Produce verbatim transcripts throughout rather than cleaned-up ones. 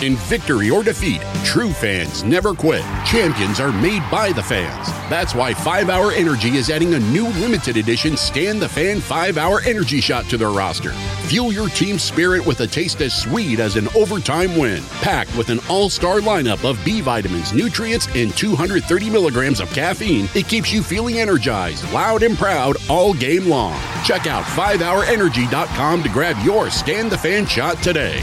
In victory or defeat, true fans never quit. Champions are made by the fans. That's why five hour Energy is adding a new limited edition Scan the Fan five hour Energy Shot to their roster. Fuel your team's spirit with a taste as sweet as an overtime win. Packed with an all-star lineup of B vitamins, nutrients, and two hundred thirty milligrams of caffeine, it keeps you feeling energized, loud, and proud all game long. Check out five hour energy dot com to grab your Scan the Fan shot today.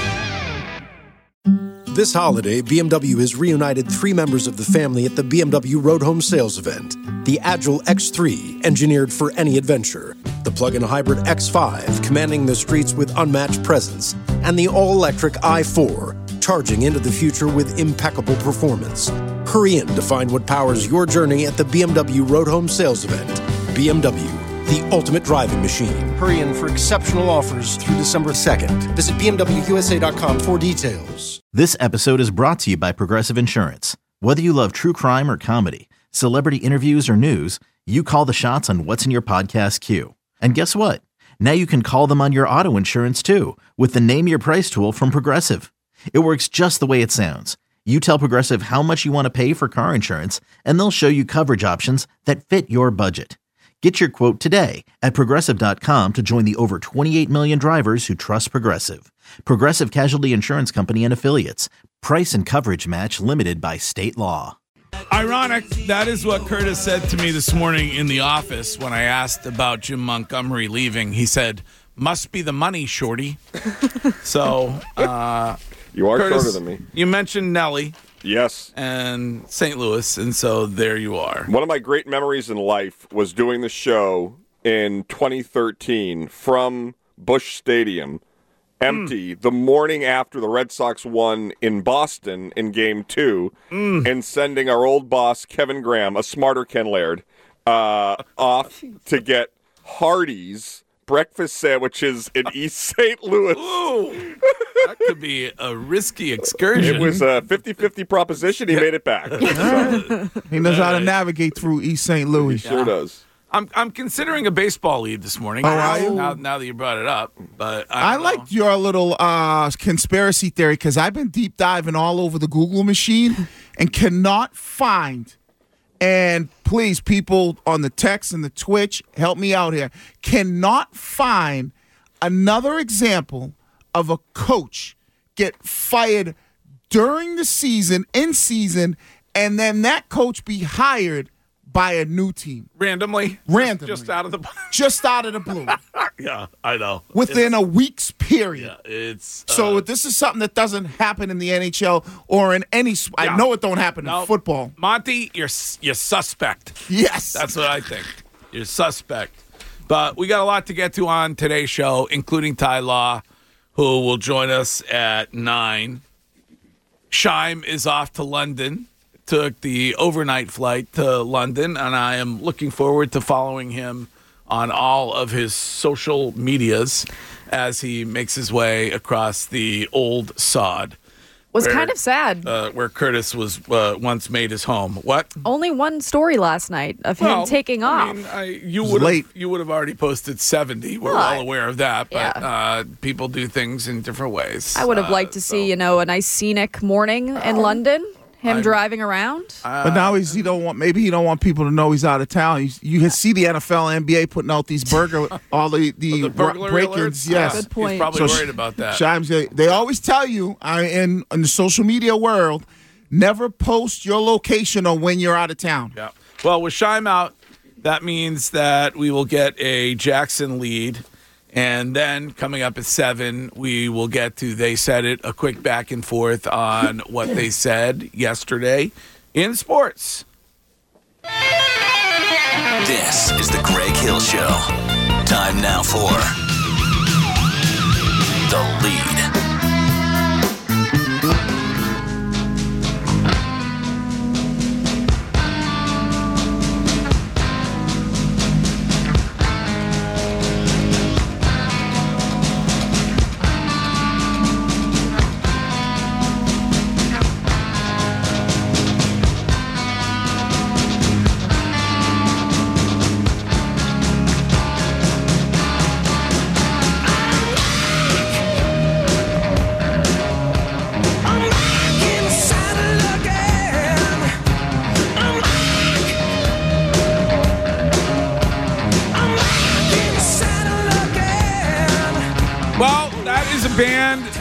This holiday, B M W has reunited three members of the family at the B M W Road Home Sales Event. The Agile X three, engineered for any adventure. The plug-in hybrid X five, commanding the streets with unmatched presence. And the all-electric i four, charging into the future with impeccable performance. Hurry in to find what powers your journey at the B M W Road Home Sales Event. B M W, the ultimate driving machine. Hurry in for exceptional offers through December second. Visit B M W U S A dot com for details. This episode is brought to you by Progressive Insurance. Whether you love true crime or comedy, celebrity interviews or news, you call the shots on what's in your podcast queue. And guess what? Now you can call them on your auto insurance too with the Name Your Price tool from Progressive. It works just the way it sounds. You tell Progressive how much you want to pay for car insurance, and they'll show you coverage options that fit your budget. Get your quote today at Progressive dot com to join the over twenty-eight million drivers who trust Progressive. Progressive Casualty Insurance Company and Affiliates. Price and coverage match limited by state law. Ironic, that is what Curtis said to me this morning in the office when I asked about Jim Montgomery leaving. He said, must be the money, shorty. so, uh... You are Curtis, shorter than me. You mentioned Nelly. Yes. And Saint Louis, and so there you are. One of my great memories in life was doing the show in twenty thirteen from Busch Stadium, empty, mm. the morning after the Red Sox won in Boston in Game two, mm. and sending our old boss, Kevin Graham, a smarter Ken Laird, uh, off to get Hardee's breakfast sandwiches in East Saint Louis. Ooh, that could be a risky excursion. It was a fifty-fifty proposition. He made it back. So. He knows how to navigate through East Saint Louis. He sure yeah. does. I'm I'm considering a baseball lead this morning. Oh, are you? Now, now that you brought it up, but I, I liked your little uh, conspiracy theory because I've been deep diving all over the Google machine and cannot find. And please, people on the text and the Twitch, help me out here. Cannot find another example of a coach get fired during the season, in season, and then that coach be hired by a new team. Randomly? Randomly. Just, just out of the Just out of the blue. Yeah, I know. Within it's, a week's period. Yeah, it's uh, so this is something that doesn't happen in the N H L or in any – yeah. I know it don't happen no, in football. Monty, you're you're suspect. Yes. That's what I think. You're suspect. But we got a lot to get to on today's show, including Ty Law, who will join us at nine. Scheim is off to London. Took the overnight flight to London, and I am looking forward to following him on all of his social medias as he makes his way across the old sod. Was where, kind of sad. Uh, where Curtis was uh, once made his home. What? Only one story last night of him well, taking I off. Mean, I, you would have you would have already posted seventy. We're well, all aware of that, but yeah. uh, people do things in different ways. I would have uh, liked to so. see, you know, a nice scenic morning in London. Him I'm, driving around, uh, but now he's he don't want maybe he don't want people to know he's out of town. He's, you can see the N F L, N B A putting out these burger, all the the, the break-ins. Yes, good point. He's probably so worried about that. Shimes, they, they always tell you, I in in the social media world, never post your location or when you're out of town. Yeah. Well, with Scheim out, that means that we will get a Jackson lead. And then coming up at seven, we will get to They Said It, a quick back and forth on what they said yesterday in sports. This is the Greg Hill Show. Time now for The Lead.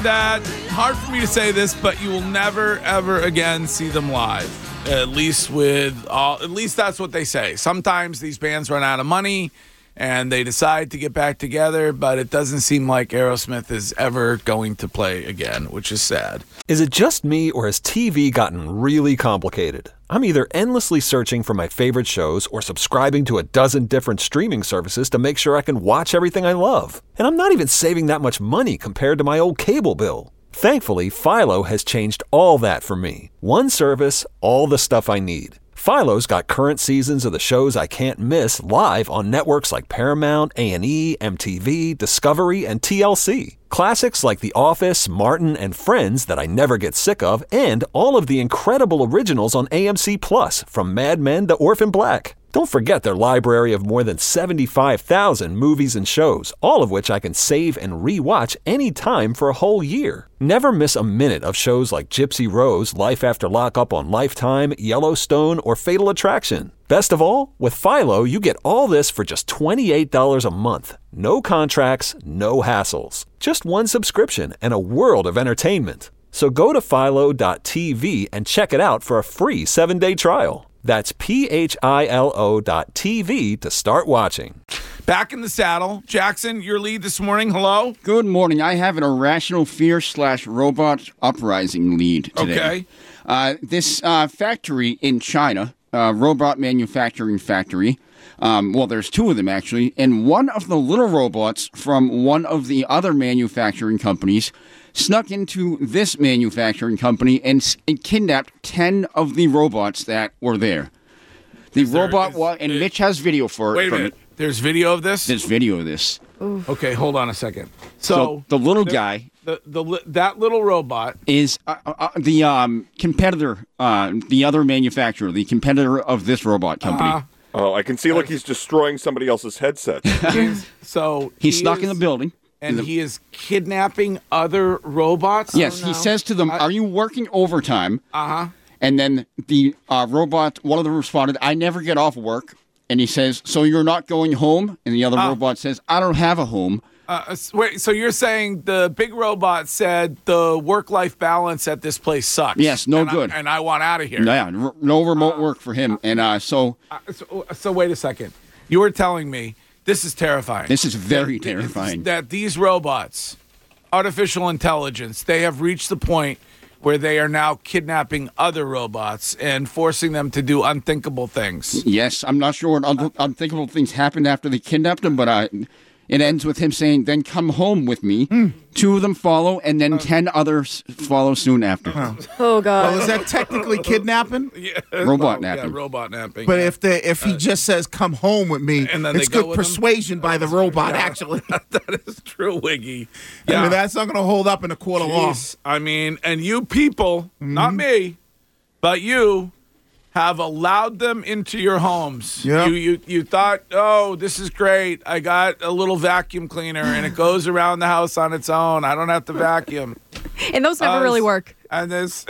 that hard for me to say this, but you will never, ever again see them live. At least with all, at least that's what they say. Sometimes these bands run out of money and they decide to get back together, but it doesn't seem like Aerosmith is ever going to play again, which is sad. Is it just me, or has T V gotten really complicated? I'm either endlessly searching for my favorite shows or subscribing to a dozen different streaming services to make sure I can watch everything I love. And I'm not even saving that much money compared to my old cable bill. Thankfully, Philo has changed all that for me. One service, all the stuff I need. Philo's got current seasons of the shows I can't miss live on networks like Paramount, A and E, M T V, Discovery, and T L C. Classics like The Office, Martin, and Friends that I never get sick of, and all of the incredible originals on A M C Plus, from Mad Men to Orphan Black. Don't forget their library of more than seventy-five thousand movies and shows, all of which I can save and re-watch anytime for a whole year. Never miss a minute of shows like Gypsy Rose, Life After Lockup on Lifetime, Yellowstone, or Fatal Attraction. Best of all, with Philo, you get all this for just twenty-eight dollars a month. No contracts, no hassles. Just one subscription and a world of entertainment. So go to philo dot t v and check it out for a free seven-day trial. That's P H I L O dot T V to start watching. Back in the saddle. Jackson, your lead this morning. Hello? Good morning. I have an irrational fear slash robot uprising lead today. Okay. Uh, this uh, factory in China, uh, robot manufacturing factory, um, well, there's two of them actually, and one of the little robots from one of the other manufacturing companies snuck into this manufacturing company and, and kidnapped ten of the robots that were there. The there, robot, is, wa- and it, Mitch has video for wait it. Wait a minute. It. There's video of this? There's video of this. Oof. Okay, hold on a second. So, So the little the, guy the, the that little robot is uh, uh, the um, competitor, uh, the other manufacturer, the competitor of this robot company. Uh, Oh, I can see, look, he's destroying somebody else's headset. is, so He's he stuck is, in the building. and the, he is kidnapping other robots. yes, Oh, he no. says to them, I- "Are you working overtime?" Uh huh. And then the uh, robot, one of them responded, "I never get off work." And he says, "So you're not going home?" And the other Uh. robot says, "I don't have a home." Uh, wait, so you're saying the big robot said the work-life balance at this place sucks? Yes, no and good. I, and I want out of here. Yeah, r- no remote work for him. And uh, so Uh, so, so wait a second. You were telling me this is terrifying. this is very that, terrifying. That these robots, artificial intelligence, they have reached the point where they are now kidnapping other robots and forcing them to do unthinkable things. Yes, I'm not sure what un- unthinkable things happened after they kidnapped him, but uh, it ends with him saying, "Then come home with me." Two of them follow, and then ten others follow soon after. Oh, God. Well, is that technically kidnapping? Yeah, Robot yeah, napping. robot napping. But if the if he just says "come home with me," and then it's they go good with him? persuasion by the robot. Actually, that is true, Wiggy. I Yeah. mean, that's not going to hold up in a court of law. Jeez. I mean, and you people, Mm-hmm. not me, but you have allowed them into your homes. Yeah. You, you you thought, oh, this is great. I got a little vacuum cleaner and it goes around the house on its own. I don't have to vacuum. And those never Uh, really work. And this,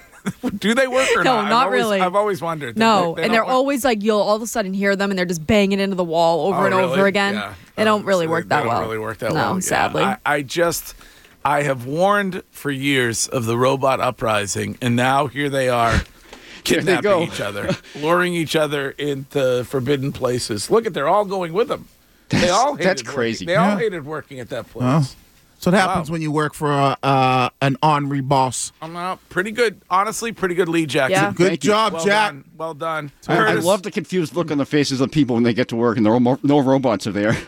do they work or No, not? I've not always- really. I've always wondered. No, They- they and don't they're work. always like, you'll all of a sudden hear them and they're just banging into the wall over Oh, and really? over again. Yeah. They don't Oh, really so work they that don't well. really work that no, well. Yeah. sadly. I, I just, I have warned for years of the robot uprising, and now here they are. Here they Kidnapping go. each other, luring each other into forbidden places. Look at, they're all going with them. They That's- all hated that's working- crazy. They all Yeah. hated working at that place. Well, so what happens Wow. when you work for a, uh, an ornery boss. I'm out. Pretty good, honestly. Pretty good lead, Jackson. Yeah. Good Thank you. job, Well Jack. done. Well done. I, I Curtis, love the confused look on the faces of people when they get to work and there are no, no robots are there.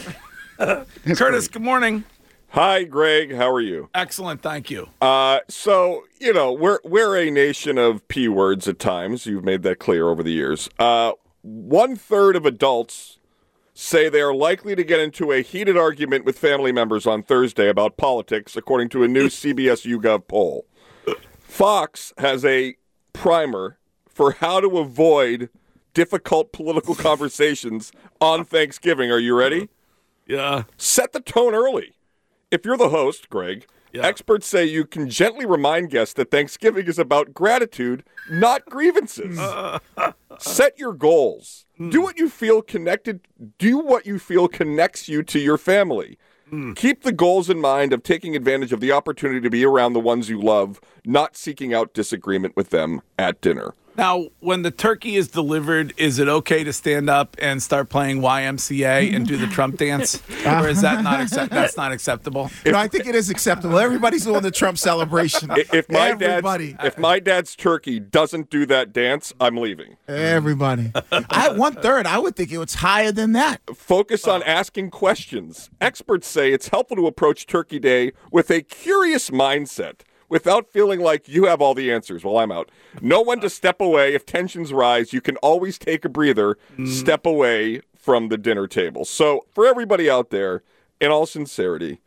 Curtis. Good morning. Hi, Greg. How are you? Excellent. Thank you. Uh, so, you know, we're we're a nation of P words at times. You've made that clear over the years. Uh, one third of adults say they are likely to get into a heated argument with family members on Thursday about politics, according to a new C B S YouGov poll. Fox has a primer for how to avoid difficult political conversations on Thanksgiving. Are you ready? Yeah. Set the tone early. If you're the host, Greg, Yeah. experts say you can gently remind guests that Thanksgiving is about gratitude, not grievances. Set your goals. Do what you feel connected. Do what you feel connects you to your family. Mm. Keep the goals in mind of taking advantage of the opportunity to be around the ones you love, not seeking out disagreement with them at dinner. Now, when the turkey is delivered, is it okay to stand up and start playing Y M C A and do the Trump dance? Or is that not accept- that's not acceptable? No, I think it is acceptable. Everybody's doing the Trump celebration. If my Everybody. dad's if my dad's turkey doesn't do that dance, I'm leaving. Everybody. I one third. I would think it was higher than that. Focus on asking questions. Experts say it's helpful to approach Turkey Day with a curious mindset, without feeling like you have all the answers while I'm out. Know when to step away. If tensions rise, you can always take a breather, mm. step away from the dinner table. So for everybody out there, in all sincerity,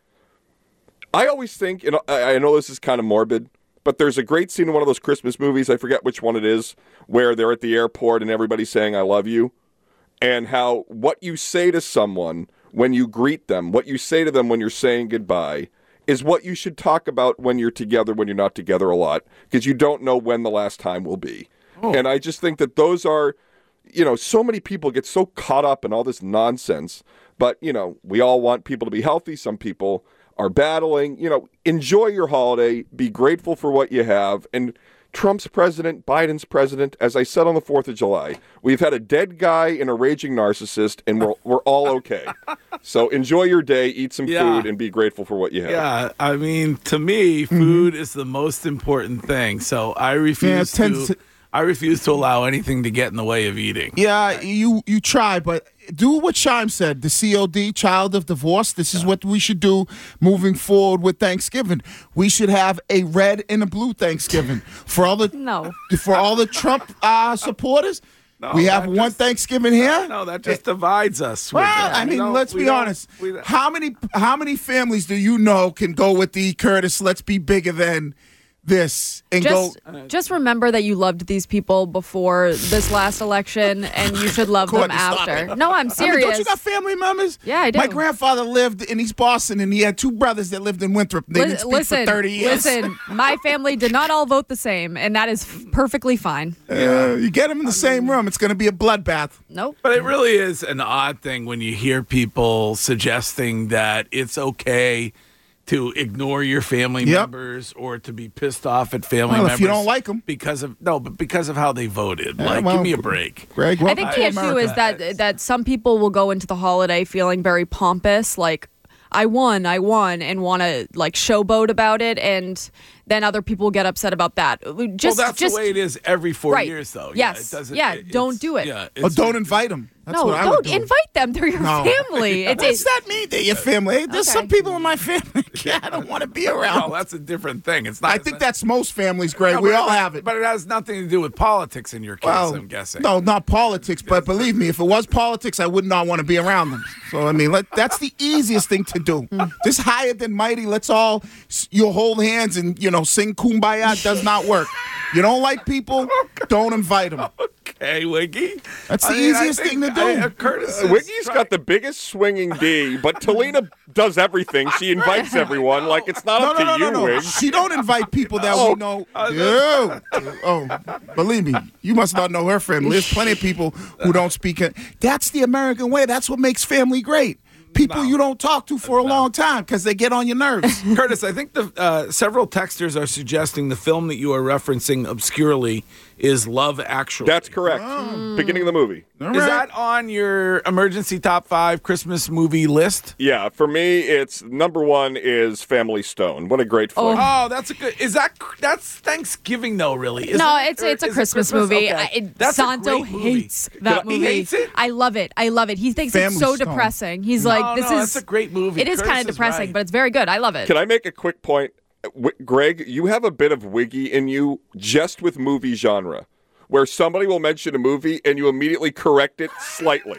I always think, and I know this is kind of morbid, but there's a great scene in one of those Christmas movies, I forget which one it is, where they're at the airport and everybody's saying, I love you, and how what you say to someone when you greet them, what you say to them when you're saying goodbye, is what you should talk about when you're together, when you're not together a lot, because you don't know when the last time will be. Oh. And I just think that those are, you know, so many people get so caught up in all this nonsense, but, you know, we all want people to be healthy. Some people are battling, you know, enjoy your holiday, be grateful for what you have, and Trump's president, Biden's president, as I said on the fourth of July, we've had a dead guy and a raging narcissist, and we're we're all okay. So enjoy your day, eat some yeah. food, and be grateful for what you have. Yeah, I mean, to me, food mm-hmm. is the most important thing. So I refuse yeah, to, to I refuse to allow anything to get in the way of eating. Yeah, you you try, but do what Shime said, the C O D, child of divorce. This is what we should do moving forward with Thanksgiving. We should have a red and a blue Thanksgiving. For all the no. for all the Trump uh, supporters, no, we have one just, Thanksgiving here. No, that just divides us. Well, I mean, let's be honest. How many how many families do you know can go with the Curtis, let's be bigger than this and just, go. Just remember that you loved these people before this last election, and you should love them after. No, I'm serious. I mean, don't you got family members? Yeah, I do. My grandfather lived in East Boston, and he had two brothers that lived in Winthrop. They L- didn't speak listen, for thirty years. Listen, my family did not all vote the same, and that is f- perfectly fine. Uh, you get them in the same room, it's going to be a bloodbath. Nope. But it really is an odd thing when you hear people suggesting that it's okay to ignore your family yep. members or to be pissed off at family well, members if you don't like them because of no, but because of how they voted. Yeah, like, well, give me a break, Greg. I think the issue America. is that that some people will go into the holiday feeling very pompous, like I won, I won, and want to like showboat about it, and then other people get upset about that. Just, well, that's just, the way it is every four right. years, though. Yes, yeah, it doesn't, yeah it, don't do it. Yeah, or don't invite them. That's no, what I don't would do. invite them. They're your no. family. What does that mean? They're your family. There's okay. some people in my family I don't want to be around. No, that's a different thing. It's not. I think that's most families, Greg. No, we it, all have it. But it has nothing to do with politics in your case, well, I'm guessing. No, not politics. But believe me, if it was politics, I would not want to be around them. So, I mean, let, that's the easiest thing to do. Just higher than mighty. Let's all, you'll hold hands and, you know, sing Kumbaya. Does not work. You don't like people, don't invite them. Okay, Wiggy. That's the I mean, easiest think, thing to do. I, uh, Curtis uh, Wiggy's got the biggest swinging D, but Talina does everything. She invites everyone. Like, it's not no, up no, to no, you, no, no. Wig. She don't invite people that oh. we know. Uh, oh, believe me, you must not know her family. There's plenty of people who don't speak it. That's the American way. That's what makes family great. People no. you don't talk to for a no. long time because they get on your nerves. Curtis, I think the uh, several texters are suggesting the film that you are referencing obscurely is Love Actually. That's correct. Oh. Beginning of the movie. All is right. that on your emergency top five Christmas movie list? Yeah, for me, it's number one is Family Stone. What a great flick. Oh, oh that's a good. Is that that's Thanksgiving though? Really? Isn't no, it? it's it's a is Christmas, it Christmas movie. Okay. I, it, that's Santo a great movie. hates that He movie. hates it? I love it. I love it. He thinks Family it's so Stone. depressing. He's no, like, this no, is. that's a great movie. It is Curtis kind of depressing, right. but it's very good. I love it. Can I make a quick point? W- Greg, you have a bit of Wiggy in you just with movie genre, where somebody will mention a movie and you immediately correct it slightly.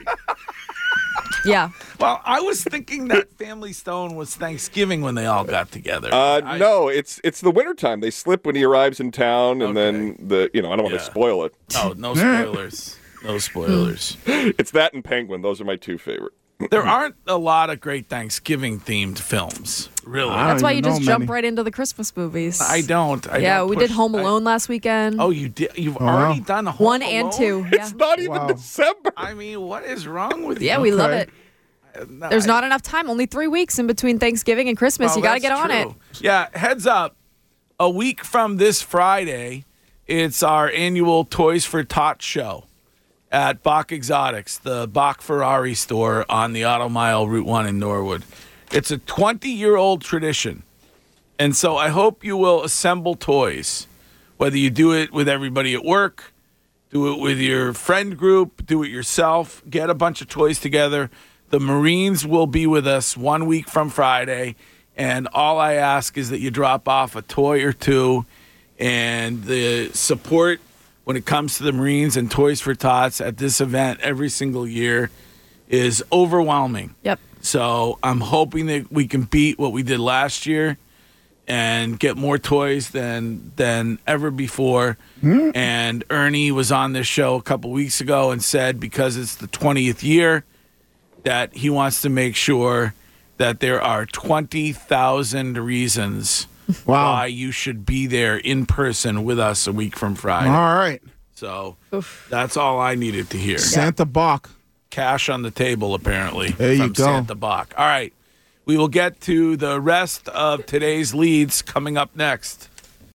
Yeah. Well, I was thinking that Family Stone was Thanksgiving when they all got together. Uh, I, no, it's it's the wintertime. They slip when he arrives in town, and okay. then the you know I don't want yeah. to spoil it. No, no spoilers. No spoilers. It's that and Penguin. Those are my two favorite. There aren't a lot of great Thanksgiving-themed films, really. That's why you just many. jump right into the Christmas movies. I don't. I yeah, don't we push, did Home Alone I, last weekend. Oh, you did? You've Oh, already wow. done Home One Alone? and two. Yeah, It's not even Wow. December. I mean, what is wrong with yeah you? we love Okay. it. There's not enough time. Only three weeks in between Thanksgiving and Christmas. Well, you got to that's get on true. it. Yeah, heads up. A week from this Friday, it's our annual Toys for Tots show at Bach Exotics, the Bach Ferrari store on the Auto Mile Route one in Norwood. It's a twenty-year-old tradition. And so I hope you will assemble toys, whether you do it with everybody at work, do it with your friend group, do it yourself, get a bunch of toys together. The Marines will be with us one week from Friday, and all I ask is that you drop off a toy or two, and the support when it comes to the Marines and Toys for Tots at this event every single year is overwhelming. Yep. So I'm hoping that we can beat what we did last year and get more toys than than ever before. Mm. And Ernie was on this show a couple weeks ago and said because it's the twentieth year that he wants to make sure that there are twenty thousand reasons wow. why you should be there in person with us a week from Friday. All right. So Oof. That's all I needed to hear. Santa Bach. Cash on the table, apparently, there from you go. Santa Bach. All right. We will get to the rest of today's leads coming up next.